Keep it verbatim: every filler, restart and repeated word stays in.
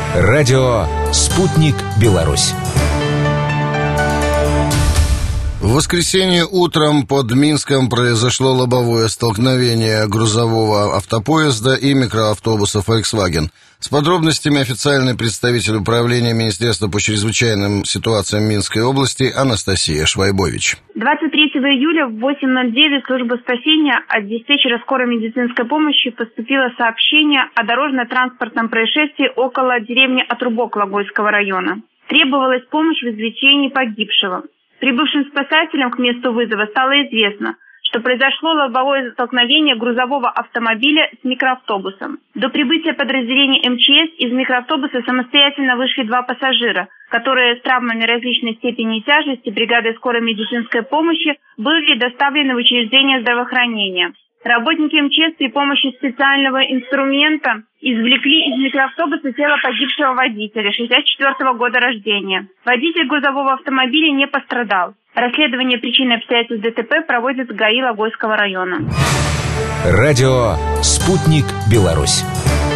Радио «Спутник Беларусь». В воскресенье утром под Минском произошло лобовое столкновение грузового автопоезда и микроавтобуса Volkswagen. С подробностями официальный представитель управления Министерства по чрезвычайным ситуациям Минской области Анастасия Швайбович. двадцать третьего июля в восемь ноль девять в службу спасения от диспетчера скорой медицинской помощи поступило сообщение о дорожно-транспортном происшествии около деревни Отрубок Логойского района. Требовалась помощь в извлечении погибшего. Прибывшим спасателям к месту вызова стало известно, что произошло лобовое столкновение грузового автомобиля с микроавтобусом. До прибытия подразделений эм че эс из микроавтобуса самостоятельно вышли два пассажира, которые с травмами различной степени и тяжести бригадой скорой медицинской помощи были доставлены в учреждение здравоохранения. Работники эм че эс при помощи специального инструмента извлекли из микроавтобуса тело погибшего водителя шестьдесят четвёртого года рождения. Водитель грузового автомобиля не пострадал. Расследование причин и обстоятельств ДТП проводит ГАИ Логойского района. Радио «Спутник Беларусь».